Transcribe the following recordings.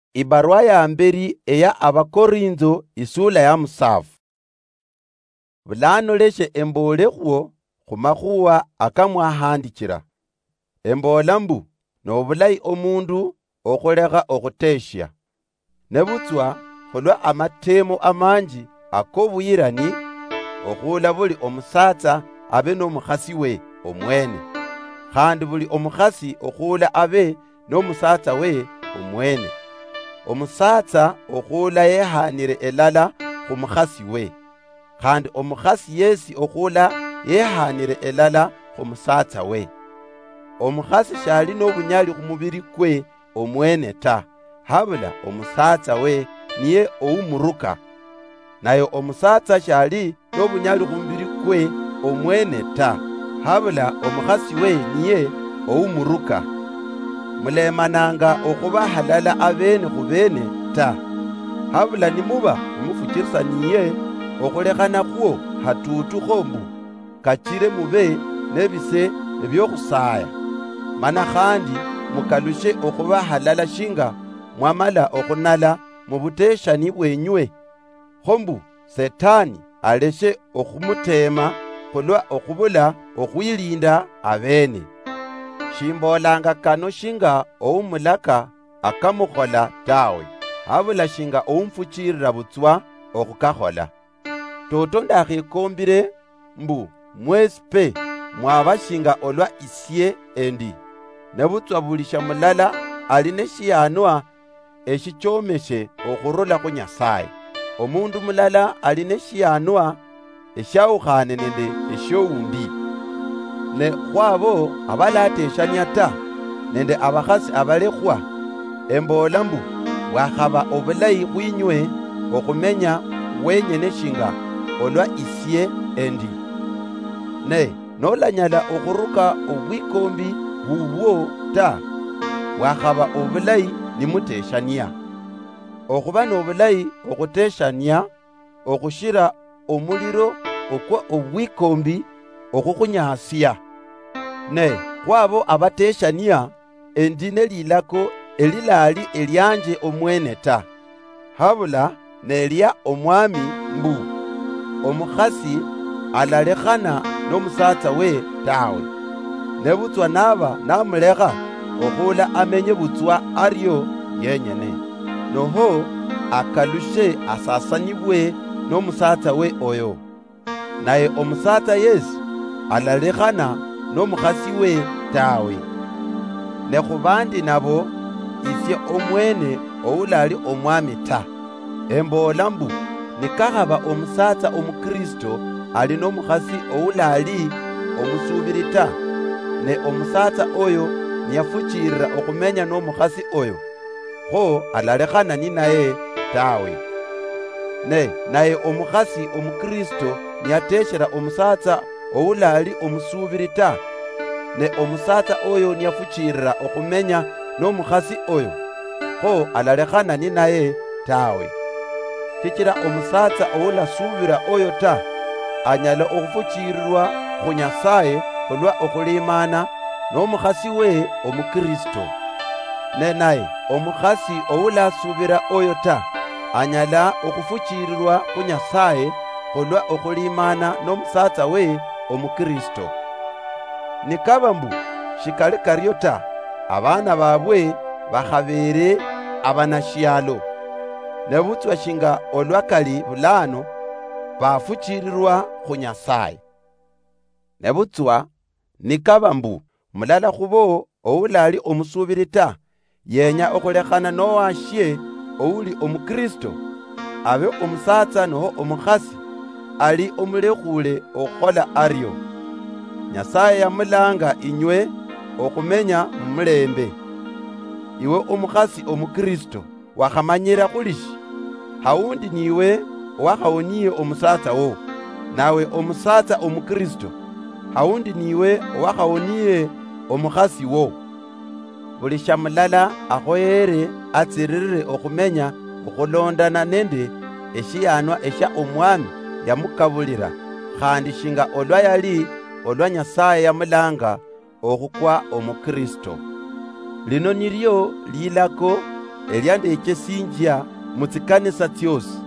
Ibarua ya mberi eya Abakorinto isula ya musafu. Bulano leshe embole khuo khumakhuwa akamwahandikira. Embola mbu nobulayi omundu okhulekha okhuteshya. Nebutswa khulwa amatemo amanji akobuyirani okhula buli omusatsa abe nomukhasi we omwene. Khandi buli omukhasi okhula abe nomusatsa we omwene. Omusatsa okhula yehanire elala khumukhasi we. Khandi omukhasi yesi okhula yehanire elala khumusatsa we. Omukhasi shali nobunyali khumubiri kwe omwene ta, habula omusatsa we niye oumuruka. Nayo omusatsa shali nobunyali khumubiri kwe omwene ta, habula omukhasi we niye oumuruka. Mulemananga okhuba halala abene khubene ta, habula nimuba nimufukirisaniye okhulekhana khwo hatutu khombu kachire mube nebise ebyokhusaya. Mana khandi mukalushe okhuba halala shinga mwamala okhunala mubuteshani bwenywe. Khombu Setani aleshe okhumutema khulwa okhubula okhwilinda abene. Shimbolanga kano shinga oumulaka akamukhola tawe, habula shinga oumfuchirira butswa okhukakhola. Toto ndakhikombile mbu mwesi pe mwaba shinga olwa isye endi. Nebutswa bulisha mulala aline shiyanwa eshichomeshe okhurula khu Nyasaye. Omundu mulala aline shiyanwa eshawukhane nende eshowundi. Ne khwabo abalateshanya ta nende abakhasi abalekhwa, embola mbu bwakhaba obulayi khwinywe okhumenya wenyene shinga olwa isye endi. Ne nolanyala okhuruka obwikombi bubwo ta, bwakhaba obulayi nimuteshania. Okhuba nobulayi okhuteshania okhushira omuliro okwa obwikombi okhukhunyasya. Ne khwabo abateshania endi nelilako elilali elyanje omwene ta, habula nelya omwami mbu omukhasi alalekhana nomusatsa we tawe. Nebutswa naba namulekha okhula amenye butswa aryo yenyene. Noho akalushe asasanibwe nomusatsa we oyo. Naye omusatsa yesu alalekhana nomukhasi we tawe. Ne khubandi nabo isye omwene oulali omwami ta. Embola mbu nikakhaba omusatsa omukristo ali nomukhasi oulali omusubiri ta, ne omusatsa oyo niyafuchirira okhumenya nomukhasi oyo, kho alalekhana ni naye tawe. Ne naye omukhasi omukristo niyateshera omusatsa oulali omusubiri ta, ne omusatsa oyo niyafuchirira okhumenya nomukhasi oyo, kho alalekhana ni naye tawe. Sikira omusatsa oulasubira oyo ta anyala okhufuchirirwa khu Nyasaye khulwa okhulimana nomukhasi we omukristo. Ne naye omukhasi oulasubira oyo ta anyala okhufuchirirwa khu Nyasaye khulwa okhulimana nomusatsa we omukristo. Nikaba mbu shikali karyo ta, abana babwe bakhabere abanashyalo. Nebutswa shinga olwakali bulano bafuchirirwa khu Nyasaye. Nebutswa nikaba mbu mulala khubo oulali omusubiri ta yenya okhulekhana nowashye ouli omukristo, abe omusatsa noho omukhasi ali omulekhule okhola aryo. Nyasaye yamulanga inywe okhumenya mumulembe. Iwe omukhasi omukristo wakhamanyira khulishi, haundi niwe wakhawoniye omusatsa wo. Nawe omusatsa omukristo haundi niwe wakhawoniye omukhasi wo. Buli shamulala akhoyere atsiririre okhumenya okhulondana nende eshiyanwa esha omwami yamukabulira, khandi shinga olwa yali olwa Nyasaye yamulanga okhukwa omukristo. Lino niryo lilako elyandeke sinjya mutsikanisa tyosi.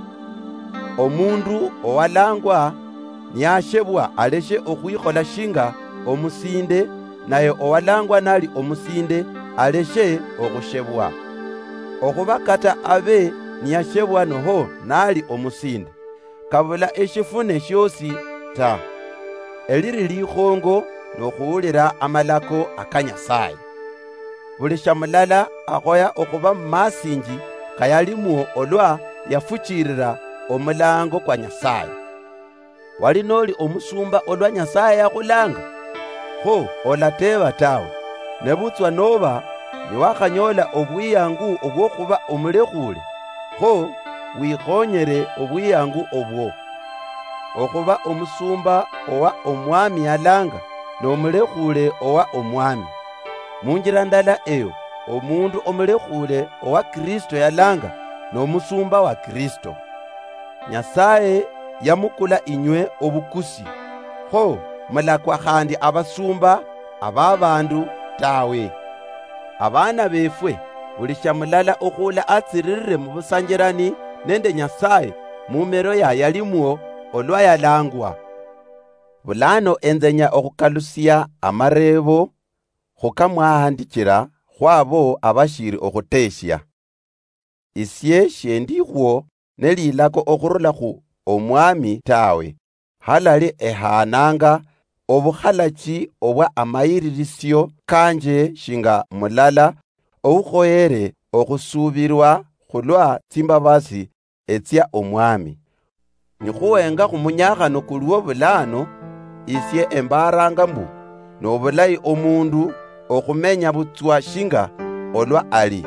Omundu owalangwa niyashebwa aleshe okhwikhola shinga omusinde, naye owalangwa nali omusinde aleshe okhushebwa. Okhubakata abe niyashebwa noho nali omusinde, kabula eshifune shosi ta. Eliri likhongo nokhuwulira amalako aka Nyasaye. Buli shamulala akhoya okhuba mumasinji kayalimuwo olwa yafuchirira omulango kwa Nyasaye. Wali noli omusumba olwa Nyasaye yakhulanga? Ho, olateba tawe. Nebutswa noba niwakhanyola obwiyangu obwokhuba omulekhule, ho wikhonyere obwiyangu obwo. Okhuba omusumba owa omwami yalanga, nomulekhule owa omwami. Munjira ndala eyo, omundu omulekhule owa Kristo yalanga, nomusumba wa Kristo. Nyasaye yamukula inywe obukusi, ho mulakwa khandi abasumba ababandu tawe. Abana befwe buli shamulala okhula atsiririre mu busanjirani nende Nyasaye mumero yalimuwo olwa yalangwa. Bulano enzenya okhukalusya amarebo khukamwahandikira khwabo abashiri okhuteshya. Isye shendikhwo nelilako okhurula khu omwami tawe, halali ehananga obukhalachi obwa amayiririsyo kanje shinga mulala oukhoyere okhusubirwa khulwa tsimbabasi etsya omwami. Nikhuwenga khumunyakhano kulwo bulano, isye embaranga mbu nobulayi omundu okhumenya butswa shinga olwa ali.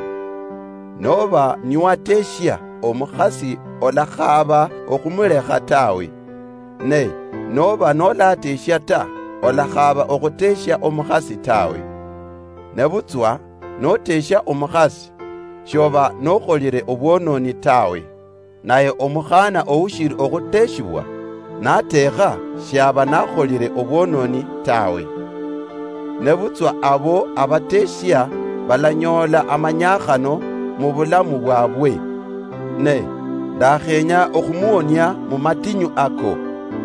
Noba niwateshya omukhasi olakhaba okhumulekha tawe, ne noba nolateshya ta olakhaba okhuteshya omukhasi tawe. Nebutswa noteshya omukhasi shoba nokholire obwononi tawe, naye omukhana oushiri okhuteshibwa natekha shaba nakholire obwononi tawe. Nebutswa abo abateshya balanyola amanyakhano mu bulamu bwabwe. Ne ndakhenya okhumuwonya mu matinyu ako.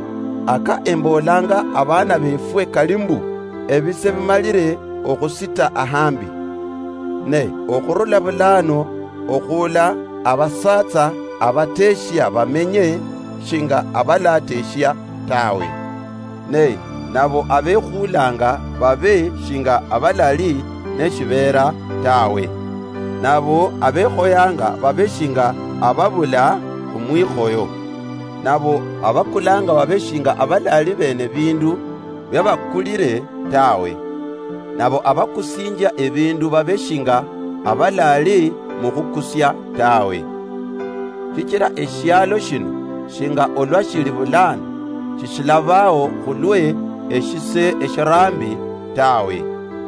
Aka embolanga abana befwe kalimbu ebise bimalire okhusita ahambi. Ne okhurula bulano okhula abasatsa abateshya bamenye shinga abalateshya tawe. Ne nabo abekhulanga babe shinga abalali neshibera tawe. Nabo abekhoyanga babe shinga ababula umwikhoyo. Nabo abakulanga babe shinga abalali bene bindu byabakulire tawe. Nabo abakusinja ebindu babe shinga abalali mukhukusya tawe. Chikira eshyalo shino shinga olwa shili bulano shishilabawo khulwe eshise eshirambi tawe.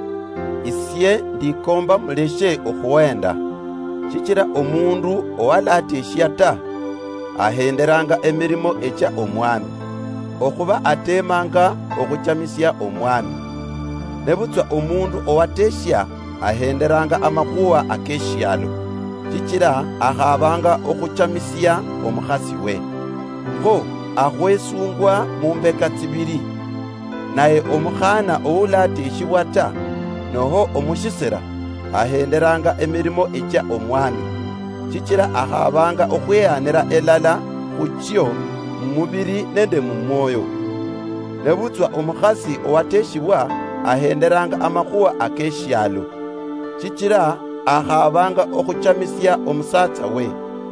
Isye ndikomba muleshe okhuwenda. Chikira omundu owalateshya ta ahenderanga emirimo echa omwami, okhuba atemanga okhuchamisya omwami. Nebutswa omundu owateshya ahenderanga amakhuwa akeshyalo, chikira akhabanga okhuchamisya omukhasi we. Ho akhwesungwa mumbeka tsibiri, naye omukhana oulateshibwa ta noho omushisira ahenderanga emirimo echa omwami, chikira akhabanga okhweyanira elala khuchyo mumubiri nende mumwoyo. Nebutswa omukhasi owateshibwa ahenderanga amakhuwa akeshyalo, chikira akhabanga okhuchamisya omusatsa we.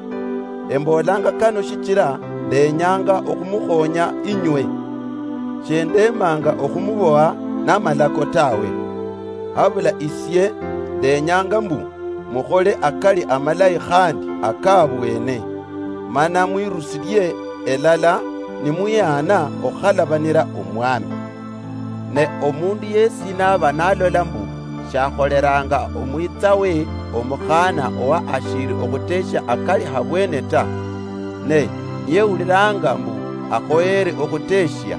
Embolanga kano shikira ndenyanga okhumukhonya inywe, shendemanga okhumubowa n'amalako tawe. Habula isye ndenyanga mbu mukhole akali amalayi khandi akabwene, mana mwirusirye elala nimuyana okhalabanira omwami. Ne omundu yesi naba nalola mbu shakholeranga omwitsawe omukhana owa ashiri okhuteshya akali habwene ta, ne yewuliranga mbu akhoyere okhuteshya,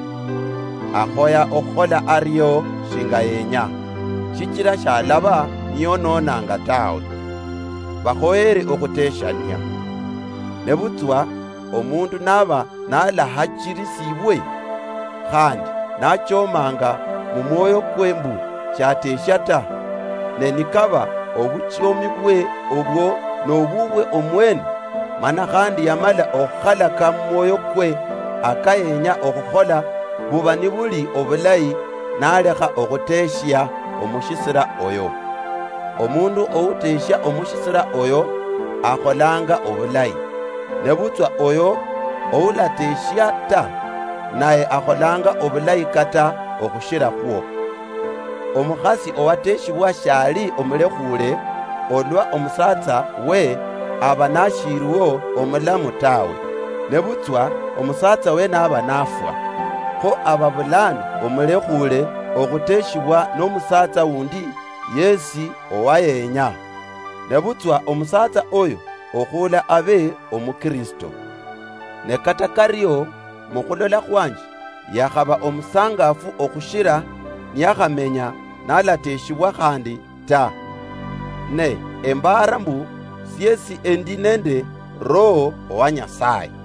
akhoya okhola aryo shinga yenya, shikira shalaba niyononanga tawe. bakhoere okuteshania. Nebutswa omundu naba nalahachirisibwe khandi nachomanga mu mwoyo kwe mbu kyatesha ta, nenikaba obuchomi bwe obwo nobubwe omwene, mana khandi yamala okukhalaka mu mwoyo kwe akayenya okukhola buba nibuli obulayi nalekha okuteshya omushisira oyo. Omundu outeshya omushisira oyo akholanga obulayi, nebutswa oyo oulateshya ta naye akholanga obulayi kata okushira khwo. Omukhasi owateshibwa shali omulekhule olwa omusatsa we aba nashiriwo omulamu tawe, nebutswa omusatsa we naba nafwa. Kho aba bulani omulekhule okuteshibwa n'omusatsa wundi yesi owayenya, nebutswa omusatsa oyo okhula abe omukristo. Ne kata karyo mukhulola khwanje yakhaba omusangafu okhushira niyakhamenya nalateshibwa khandi ta. Ne embara mbu syesi endi nende Roho owa Nyasaye.